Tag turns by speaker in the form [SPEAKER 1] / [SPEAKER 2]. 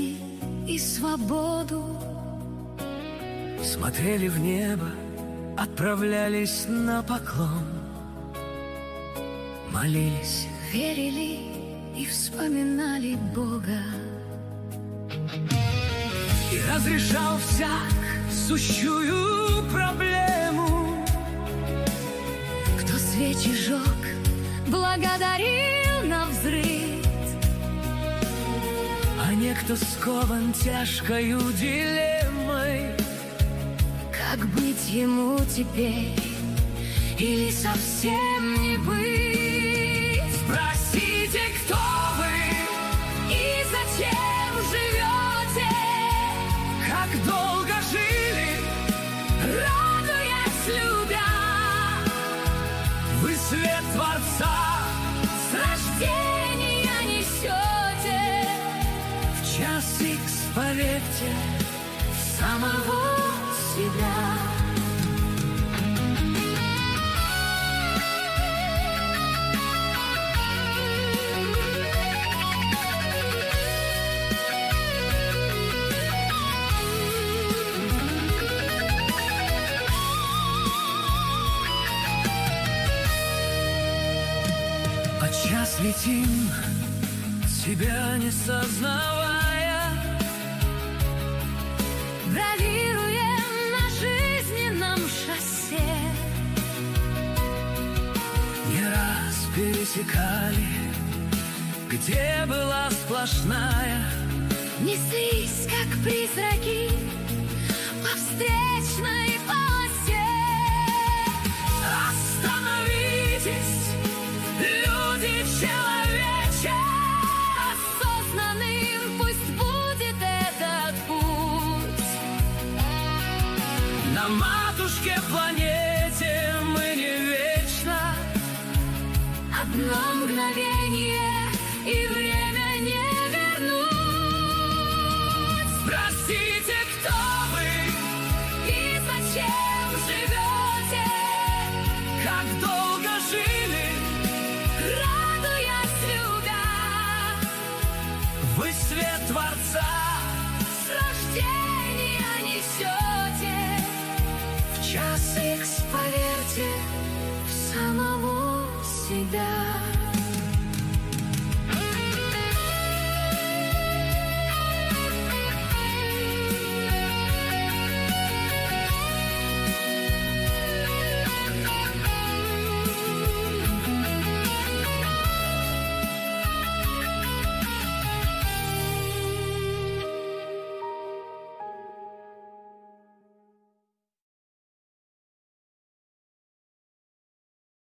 [SPEAKER 1] жизни и свободу.
[SPEAKER 2] Смотрели в небо, отправлялись на поклон, молились,
[SPEAKER 1] верили и вспоминали Бога.
[SPEAKER 2] И разрешал всяк сущую проблему.
[SPEAKER 1] Кто свечи жег, благодарил навзрыд,
[SPEAKER 2] а некто скован тяжкою дилеммой.
[SPEAKER 1] как быть ему теперь или совсем не быть?
[SPEAKER 2] Спросите, кто вы
[SPEAKER 1] И зачем живете?
[SPEAKER 2] как долго жили,
[SPEAKER 1] Радуясь, любя,
[SPEAKER 2] вы свет Творца
[SPEAKER 1] с рождения несете.
[SPEAKER 2] в час икс, поверьте,
[SPEAKER 1] Самого себя.
[SPEAKER 2] подчас летим, себя не сознавая,
[SPEAKER 1] Бравируем на жизненном шоссе.
[SPEAKER 2] не раз пересекали, где была сплошная.
[SPEAKER 1] Неслись, как призраки, по встречной полосе.
[SPEAKER 2] Остановитесь, люди человече,
[SPEAKER 1] Осознанным пусть будет этот путь.
[SPEAKER 2] на матушке планете мы не вечно.
[SPEAKER 1] Одно мгновение и время не вернуть.
[SPEAKER 2] Спросите, кто вы
[SPEAKER 1] И зачем живете?
[SPEAKER 2] как долго жили,
[SPEAKER 1] Радуясь, любя,
[SPEAKER 2] вы свет Творца
[SPEAKER 1] с рождения несете.
[SPEAKER 2] в час
[SPEAKER 1] Икс, поверьте, в самого себя.